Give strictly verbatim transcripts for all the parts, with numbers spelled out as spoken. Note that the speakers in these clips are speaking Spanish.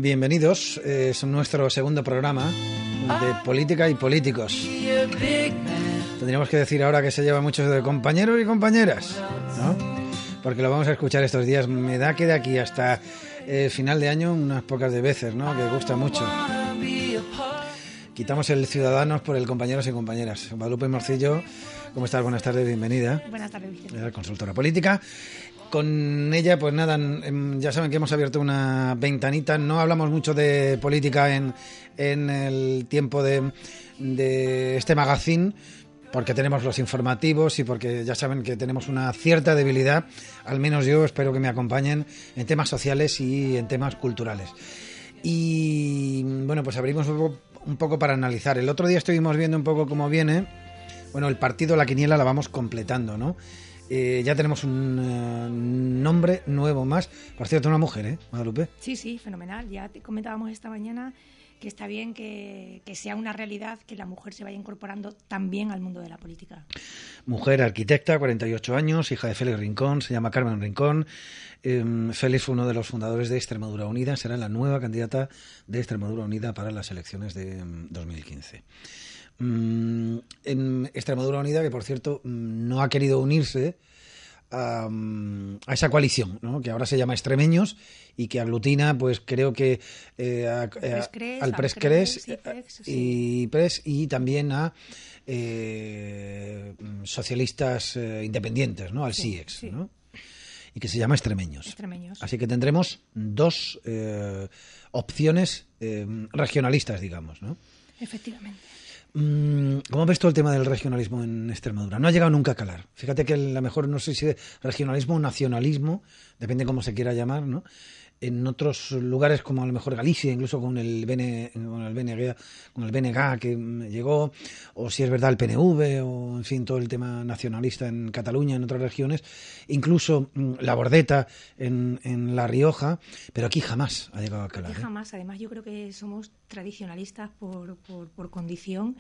Bienvenidos, es nuestro segundo programa de Política y Políticos. Tendríamos que decir ahora que se lleva muchos de compañeros y compañeras, ¿no? Porque lo vamos a escuchar estos días. Me da que de aquí hasta el final de año unas pocas de veces, ¿no? Que gusta mucho. Quitamos el ciudadanos por el compañeros y compañeras. Guadalupe Morcillo, ¿cómo estás? Buenas tardes, bienvenida. Buenas tardes, Vicente. Es consultora política. Con ella, pues nada, ya saben que hemos abierto una ventanita. No hablamos mucho de política en, en el tiempo de, de este magazine, porque tenemos los informativos y porque ya saben que tenemos una cierta debilidad, al menos yo espero que me acompañen, en temas sociales y en temas culturales. Y bueno, pues abrimos un poco, un poco para analizar. El otro día estuvimos viendo un poco cómo viene. Bueno, el partido, la quiniela la vamos completando, ¿no? Eh, ya tenemos un uh, nombre nuevo más. Por cierto, una mujer, ¿eh, Guadalupe? Sí, sí, fenomenal. Ya te comentábamos esta mañana que está bien que, que sea una realidad que la mujer se vaya incorporando también al mundo de la política. Mujer arquitecta, cuarenta y ocho años, hija de Félix Rincón, se llama Carmen Rincón. Eh, Félix fue uno de los fundadores de Extremadura Unida, será la nueva candidata de Extremadura Unida para las elecciones de um, dos mil quince. Um, en Extremadura Unida, que por cierto um, no ha querido unirse a, um, a esa coalición, ¿no? Que ahora se llama Extremeños y que aglutina, pues creo que eh, a, a, al Prescres y Pres y también a eh, socialistas eh, independientes, ¿no? Al sí, CIEX, sí. ¿No? Y que se llama Extremeños. Extremeños. Así que tendremos dos eh, opciones eh, regionalistas, digamos, ¿no? Efectivamente. ¿Cómo ves tú el tema del regionalismo en Extremadura? No ha llegado nunca a calar. Fíjate que a lo mejor, no sé si regionalismo o nacionalismo, depende cómo se quiera llamar, ¿no? En otros lugares como a lo mejor Galicia, incluso con el, B N, con el B N G, con el B N G que llegó, o si es verdad el P N V, o en fin, todo el tema nacionalista en Cataluña, en otras regiones, incluso la Bordeta en, en La Rioja, pero aquí jamás ha llegado a calar. Aquí jamás, ¿eh? Además yo creo que somos tradicionalistas por, por, por condición.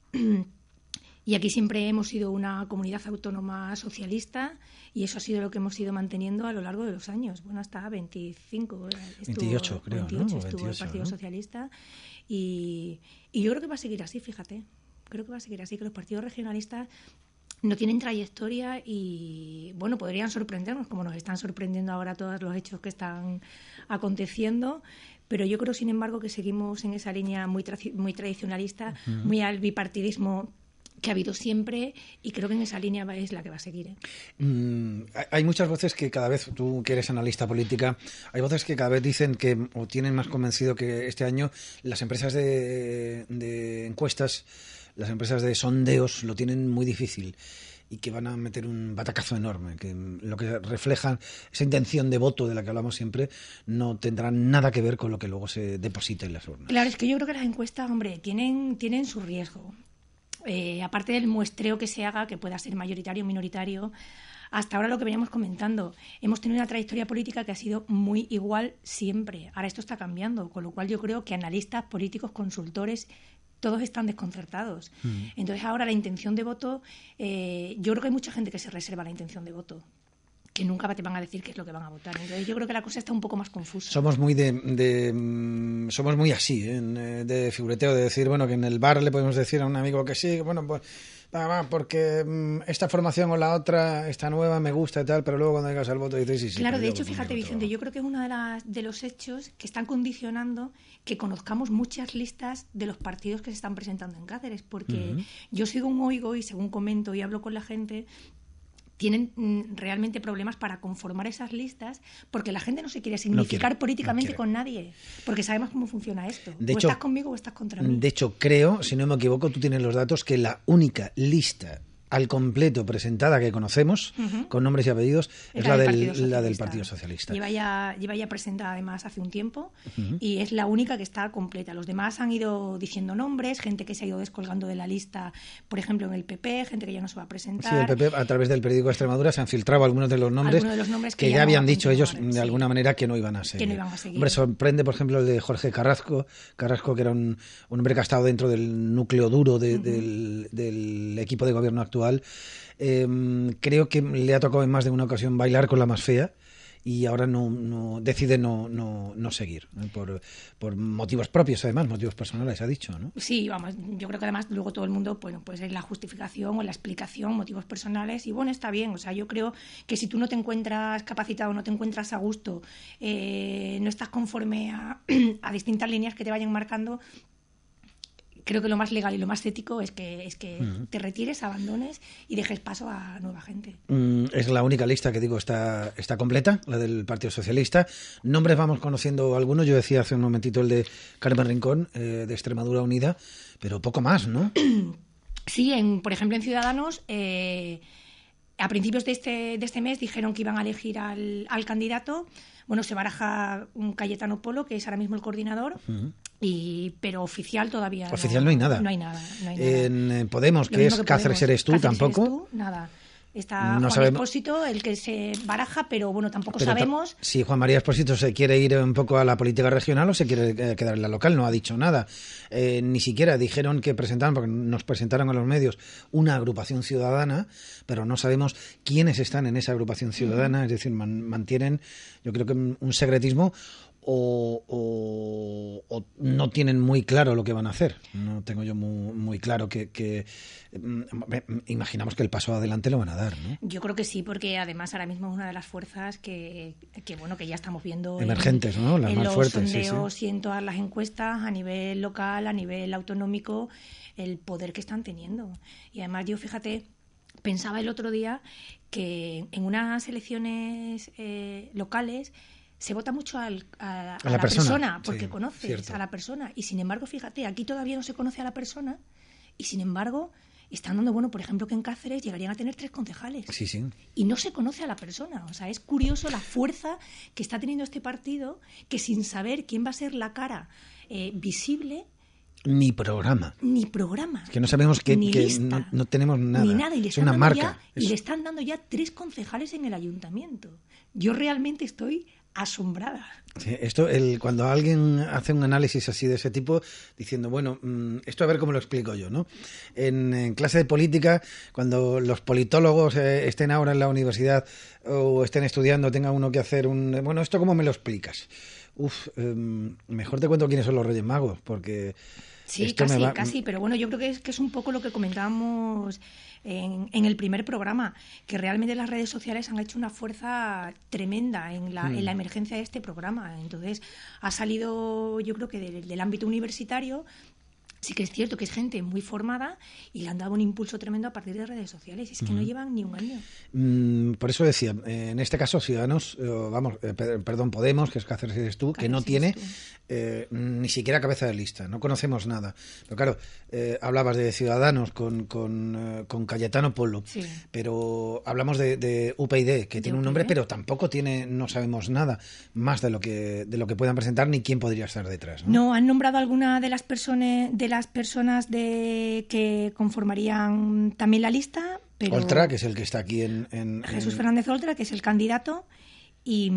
Y aquí siempre hemos sido una comunidad autónoma socialista y eso ha sido lo que hemos ido manteniendo a lo largo de los años. Bueno, hasta veinticinco. Estuvo, veintiocho, creo, veintiocho, ¿no? estuvo veintiocho, el Partido ¿no? Socialista y, y yo creo que va a seguir así, fíjate. Creo que va a seguir así, que los partidos regionalistas no tienen trayectoria y, bueno, podrían sorprendernos, como nos están sorprendiendo ahora todos los hechos que están aconteciendo, pero yo creo, sin embargo, que seguimos en esa línea muy, tra- muy tradicionalista, uh-huh. muy al bipartidismo que ha habido siempre, y creo que en esa línea es la que va a seguir, ¿eh? Mm, hay muchas voces que cada vez, tú que eres analista política, hay voces que cada vez dicen que, o tienen más convencido que este año las empresas de, de encuestas, las empresas de sondeos lo tienen muy difícil y que van a meter un batacazo enorme, que lo que refleja esa intención de voto de la que hablamos siempre no tendrá nada que ver con lo que luego se deposita en las urnas. Claro, es que yo creo que las encuestas, hombre, tienen, tienen su riesgo. Eh, aparte del muestreo que se haga, que pueda ser mayoritario o minoritario, hasta ahora lo que veníamos comentando, hemos tenido una trayectoria política que ha sido muy igual siempre. Ahora esto está cambiando, con lo cual yo creo que analistas, políticos, consultores, todos están desconcertados. Mm. Entonces ahora la intención de voto, eh, yo creo que hay mucha gente que se reserva la intención de voto, que nunca te van a decir qué es lo que van a votar. Entonces yo creo que la cosa está un poco más confusa. Somos muy de, de somos muy así, ¿eh? De figureteo, de decir, bueno, que en el bar le podemos decir a un amigo que sí, bueno, pues va, va, porque um, esta formación o la otra, esta nueva me gusta y tal, pero luego cuando llegas al voto dices sí, sí. Claro, de hecho, fíjate, Vicente, yo creo que es uno de, las, de los hechos que están condicionando que conozcamos muchas listas de los partidos que se están presentando en Cáceres, porque uh-huh. yo según oigo y según comento y hablo con la gente, tienen mm, realmente problemas para conformar esas listas porque la gente no se quiere significar no quiere, políticamente no con nadie, porque sabemos cómo funciona esto. De o hecho, estás conmigo o estás contra mí. De hecho, creo, si no me equivoco, tú tienes los datos, que la única lista al completo presentada que conocemos, uh-huh. con nombres y apellidos, es, es la, del, Partido la del Partido Socialista. Lleva ya, lleva ya presentada además hace un tiempo uh-huh. y es la única que está completa. Los demás han ido diciendo nombres, gente que se ha ido descolgando de la lista, por ejemplo en el P P, gente que ya no se va a presentar. Sí, el P P a través del periódico de Extremadura se han filtrado algunos de los nombres, de los nombres que, que ya, ya habían no dicho ellos sí. de alguna manera que no iban a seguir. Que no iban a seguir. Hombre, sorprende, por ejemplo, el de Jorge Carrasco, Carrasco que era un, un hombre que ha estado dentro del núcleo duro de, uh-huh. del, del equipo de gobierno actual. Eh, creo que le ha tocado en más de una ocasión bailar con la más fea y ahora no, no decide no, no, no seguir, ¿no? por, por motivos propios, además, motivos personales, ha dicho, ¿no? Sí, vamos, yo creo que además luego todo el mundo, bueno, pues es la justificación o la explicación, motivos personales, y bueno, está bien. O sea, yo creo que si tú no te encuentras capacitado, no te encuentras a gusto, eh, no estás conforme a, a distintas líneas que te vayan marcando, creo que lo más legal y lo más ético es que es que uh-huh. te retires, abandones y dejes paso a nueva gente. Mm, es la única lista que digo está, está completa, la del Partido Socialista. Nombres vamos conociendo algunos. Yo decía hace un momentito el de Carmen Rincón, eh, de Extremadura Unida, pero poco más, ¿no? Sí, en, por ejemplo, en Ciudadanos, eh, a principios de este, de este mes dijeron que iban a elegir al, al candidato. Bueno, se baraja un Cayetano Polo, que es ahora mismo el coordinador, uh-huh. y pero oficial todavía Oficial no, no hay nada. No hay nada. No hay nada. En Podemos, que es que Cáceres eres tú, Cáceres tampoco. Eres tú, nada. Está no Juan sabemos. Expósito, el que se baraja, pero bueno, tampoco pero sabemos... Ta- si Juan María Expósito se quiere ir un poco a la política regional o se quiere eh, quedar en la local, no ha dicho nada. Eh, ni siquiera dijeron que presentaron, porque nos presentaron a los medios, una agrupación ciudadana, pero no sabemos quiénes están en esa agrupación ciudadana, uh-huh. es decir, man, mantienen, yo creo que un secretismo... O, o, o no tienen muy claro lo que van a hacer. No tengo yo muy, muy claro que, que eh, imaginamos que el paso adelante lo van a dar, ¿no? Yo creo que sí, porque además ahora mismo es una de las fuerzas que, que bueno, que ya estamos viendo emergentes, en, ¿no? Las en más los fuertes, sondeos sí, sí. y en todas las encuestas a nivel local, a nivel autonómico, el poder que están teniendo. Y además yo, fíjate, pensaba el otro día que en unas elecciones eh, locales se vota mucho al, a, a, a la, la persona, persona porque sí, conoces cierto. A la persona. Y sin embargo, fíjate, aquí todavía no se conoce a la persona y sin embargo están dando, bueno, por ejemplo, que en Cáceres llegarían a tener tres concejales. Sí, sí. Y no se conoce a la persona. O sea, es curioso la fuerza que está teniendo este partido, que sin saber quién va a ser la cara eh, visible... Ni programa. Ni programa. Es que no sabemos que, ni que lista, no, no tenemos nada. Ni nada. Y le es una marca. Ya, y le están dando ya tres concejales en el ayuntamiento. Yo realmente estoy asombrada. Sí, esto, el, cuando alguien hace un análisis así de ese tipo, diciendo, bueno, esto a ver cómo lo explico yo, ¿no? En, en clase de política, cuando los politólogos eh, estén ahora en la universidad o estén estudiando, tenga uno que hacer un... Bueno, ¿esto cómo me lo explicas? Uf, eh, mejor te cuento quiénes son los Reyes Magos, porque... Sí, esto casi, me va... casi, pero bueno, yo creo que es, que es un poco lo que comentábamos en, en el primer programa, que realmente las redes sociales han hecho una fuerza tremenda en la, mm. en la emergencia de este programa. Entonces, ha salido, yo creo que del, del ámbito universitario. Sí que es cierto que es gente muy formada y le han dado un impulso tremendo a partir de redes sociales. Es que uh-huh. no llevan ni un año. Mm, por eso decía, eh, en este caso Ciudadanos, eh, vamos, eh, perdón, Podemos, que es Cáceres eres tú, Cáceres que no tiene eh, ni siquiera cabeza de lista, no conocemos nada. Pero claro, eh, hablabas de Ciudadanos con, con, eh, con Cayetano Polo, sí. pero hablamos de, de U P y D, que de tiene un nombre, pero tampoco tiene, no sabemos nada más de lo que, de lo que puedan presentar ni quién podría estar detrás. No, no han nombrado alguna de las personas de las personas de que conformarían también la lista, pero Oltra, que es el que está aquí en... en Jesús en... Fernández Oltra, que es el candidato, y,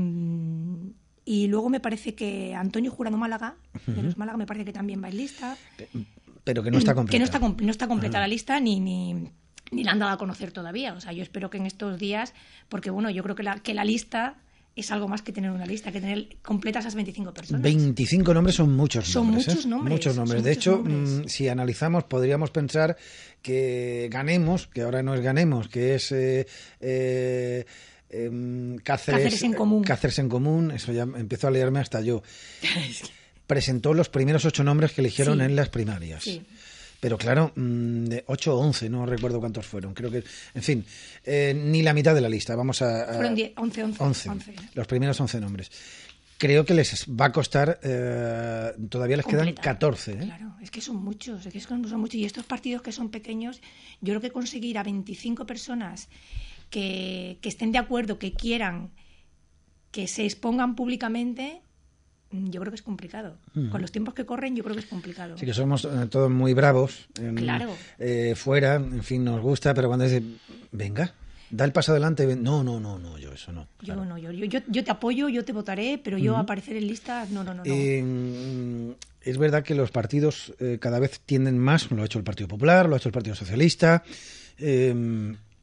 y luego me parece que Antonio Jurado Málaga, uh-huh. de los Málaga, me parece que también va en lista. Pero que no está completa. Que no está, no está completa uh-huh. la lista, ni, ni, ni la han dado a conocer todavía. O sea, yo espero que en estos días, porque bueno, yo creo que la, que la lista... es algo más que tener una lista, que tener completas esas veinticinco personas. veinticinco nombres son muchos son nombres. Muchos ¿eh? nombres. Muchos nombres. Son de muchos hecho, nombres. Mmm, si analizamos, podríamos pensar que Ganemos, que ahora no es Ganemos, que es eh, eh, eh, Cáceres, Cáceres en Común. Cáceres en Común, eso ya empiezo a leerme hasta yo. Presentó los primeros ocho nombres que eligieron sí. en las primarias. Sí. Pero claro, de ocho o once, no recuerdo cuántos fueron. Creo que, en fin, eh, ni la mitad de la lista. Vamos a... a fueron diez, once, once, once. Los primeros once nombres. Creo que les va a costar, eh, todavía les Completa. quedan catorce. ¿eh? Claro, es que son muchos, es que son muchos. Y estos partidos que son pequeños, yo creo que conseguir a veinticinco personas que, que estén de acuerdo, que quieran, que se expongan públicamente... yo creo que es complicado. Mm. Con los tiempos que corren, yo creo que es complicado. Sí, que somos eh, todos muy bravos. En, claro. Eh, fuera, en fin, nos gusta, pero cuando dice, venga, da el paso adelante. No, no, no, no, yo eso no. Yo claro. no, yo, yo, yo te apoyo, yo te votaré, pero yo uh-huh. aparecer en listas, no, no, no. no. Eh, es verdad que los partidos eh, cada vez tienden más, lo ha hecho el Partido Popular, lo ha hecho el Partido Socialista, eh,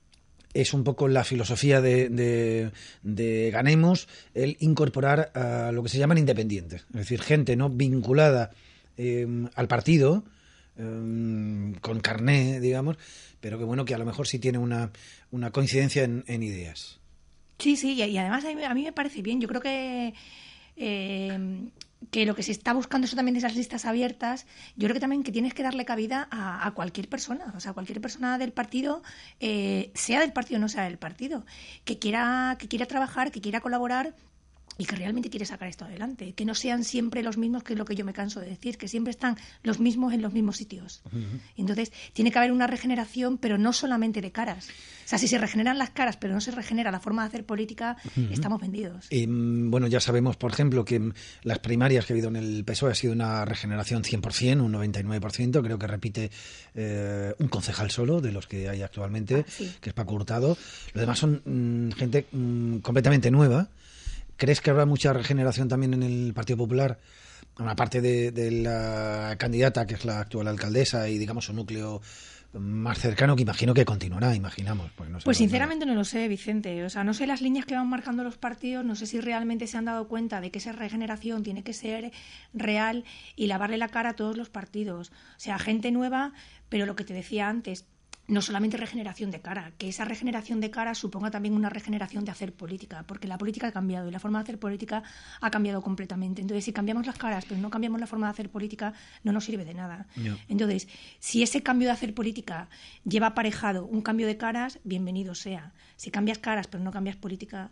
es un poco la filosofía de, de, de Ganemos el incorporar a lo que se llaman independientes, es decir, gente no vinculada eh, al partido, eh, con carné, digamos, pero que bueno, que a lo mejor sí tiene una, una coincidencia en, en ideas. Sí, sí, y además a mí, a mí me parece bien. Yo creo que eh, que lo que se está buscando, eso también de esas listas abiertas, yo creo que también que tienes que darle cabida a, a cualquier persona, o sea, cualquier persona del partido, eh, sea del partido o no sea del partido, que quiera, que quiera trabajar, que quiera colaborar y que realmente quiere sacar esto adelante, que no sean siempre los mismos, que es lo que yo me canso de decir, que siempre están los mismos en los mismos sitios. Uh-huh. Entonces, tiene que haber una regeneración, pero no solamente de caras. O sea, si se regeneran las caras, pero no se regenera la forma de hacer política, uh-huh. estamos vendidos. Y, bueno, ya sabemos, por ejemplo, que las primarias que ha habido en el P S O E ha sido una regeneración cien por ciento, un noventa y nueve por ciento, creo que repite eh, un concejal solo de los que hay actualmente, ah, sí. que es Paco Hurtado. Lo demás son mmm, gente mmm, completamente nueva. ¿Crees que habrá mucha regeneración también en el Partido Popular? Aparte de, de la candidata, que es la actual alcaldesa, y digamos su núcleo más cercano, que imagino que continuará, imaginamos. Pues, no sé, pues sinceramente no lo sé, Vicente. O sea, no sé las líneas que van marcando los partidos, no sé si realmente se han dado cuenta de que esa regeneración tiene que ser real y lavarle la cara a todos los partidos. O sea, gente nueva, pero lo que te decía antes, no solamente regeneración de cara, que esa regeneración de cara suponga también una regeneración de hacer política, porque la política ha cambiado y la forma de hacer política ha cambiado completamente. Entonces, si cambiamos las caras, pero no cambiamos la forma de hacer política, no nos sirve de nada. No. Entonces, si ese cambio de hacer política lleva aparejado un cambio de caras, bienvenido sea. Si cambias caras, pero no cambias política...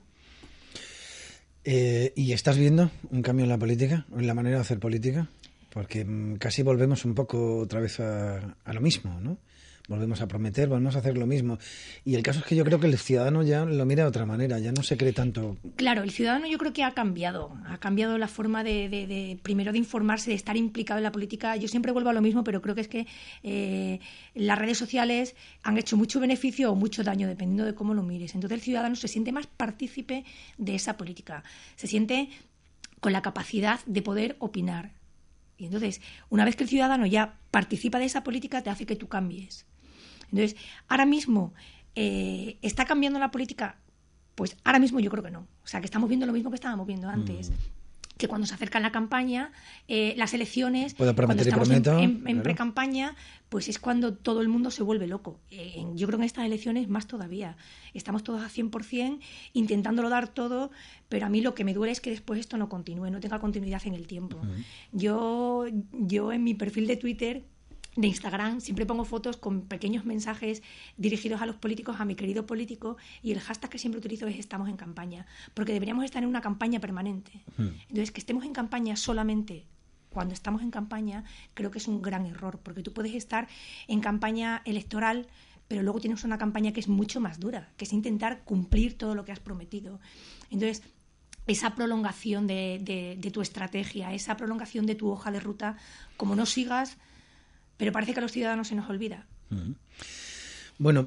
Eh, ¿Y estás viendo un cambio en la política, en la manera de hacer política? Porque mmm, casi volvemos un poco otra vez a, a lo mismo, ¿no? Volvemos a prometer, volvemos a hacer lo mismo. Y el caso es que yo creo que el ciudadano ya lo mira de otra manera, ya no se cree tanto. Claro, el ciudadano yo creo que ha cambiado. Ha cambiado la forma de, de, de primero de informarse, de estar implicado en la política. Yo siempre vuelvo a lo mismo, pero creo que es que eh, las redes sociales han hecho mucho beneficio o mucho daño, dependiendo de cómo lo mires. Entonces el ciudadano se siente más partícipe de esa política. Se siente con la capacidad de poder opinar. Y entonces, una vez que el ciudadano ya participa de esa política, te hace que tú cambies. Entonces, ahora mismo, eh, ¿está cambiando la política? Pues ahora mismo yo creo que no. O sea, que estamos viendo lo mismo que estábamos viendo antes. Mm. Que cuando se acerca la campaña, eh, las elecciones, cuando estamos prometo, en, en, en claro. pre-campaña, pues es cuando todo el mundo se vuelve loco. Eh, yo creo que en estas elecciones más todavía. Estamos todos a cien por ciento intentándolo dar todo, pero a mí lo que me duele es que después esto no continúe, no tenga continuidad en el tiempo. Uh-huh. Yo, yo en mi perfil de Twitter... de Instagram siempre pongo fotos con pequeños mensajes dirigidos a los políticos, a mi querido político, y el hashtag que siempre utilizo es estamos en campaña, porque deberíamos estar en una campaña permanente. Entonces, que estemos en campaña solamente cuando estamos en campaña creo que es un gran error, porque tú puedes estar en campaña electoral, pero luego tienes una campaña que es mucho más dura, que es intentar cumplir todo lo que has prometido. Entonces, esa prolongación de, de, de tu estrategia, esa prolongación de tu hoja de ruta, como no sigas... Pero parece que a los ciudadanos se nos olvida. Uh-huh. Bueno,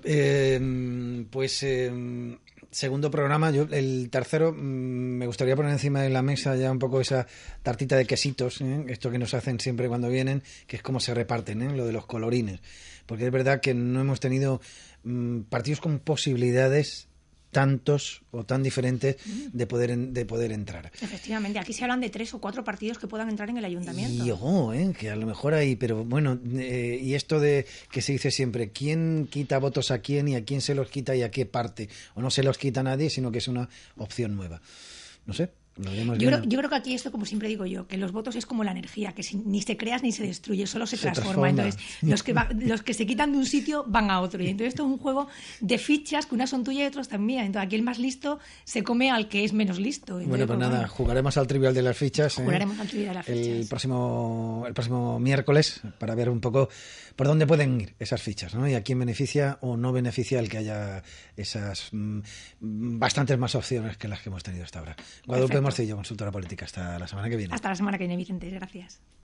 eh, pues eh, segundo programa. Yo el tercero mmm, me gustaría poner encima de la mesa ya un poco esa tartita de quesitos, ¿eh? Esto que nos hacen siempre cuando vienen, que es cómo se reparten, ¿eh? Lo de los colorines. Porque es verdad que no hemos tenido mmm, partidos con posibilidades tantos o tan diferentes de poder de poder entrar. Efectivamente, aquí se hablan de tres o cuatro partidos que puedan entrar en el ayuntamiento. Y oh, eh, que a lo mejor hay, pero bueno, eh, y esto de que se dice siempre, ¿quién quita votos a quién y a quién se los quita y a qué parte? O no se los quita a nadie, sino que es una opción nueva. No sé. Yo creo, yo creo que aquí esto, como siempre digo yo, que los votos es como la energía, que si, ni se crea ni se destruye, solo se, se transforma. transforma. Entonces, los que, va, los que se quitan de un sitio van a otro. Y entonces esto es un juego de fichas que unas son tuyas y otras son mías. Entonces aquí el más listo se come al que es menos listo. Entonces, bueno, pues nada, bueno, jugaremos al trivial de las fichas. Jugaremos eh, al trivial de las fichas. El próximo, el próximo miércoles, para ver un poco por dónde pueden ir esas fichas, ¿no? Y a quién beneficia o no beneficia el que haya esas mmm, bastantes más opciones que las que hemos tenido hasta ahora. Guadalupe Morcillo, consultora política. Hasta la semana que viene. Hasta la semana que viene, Vicente. Gracias.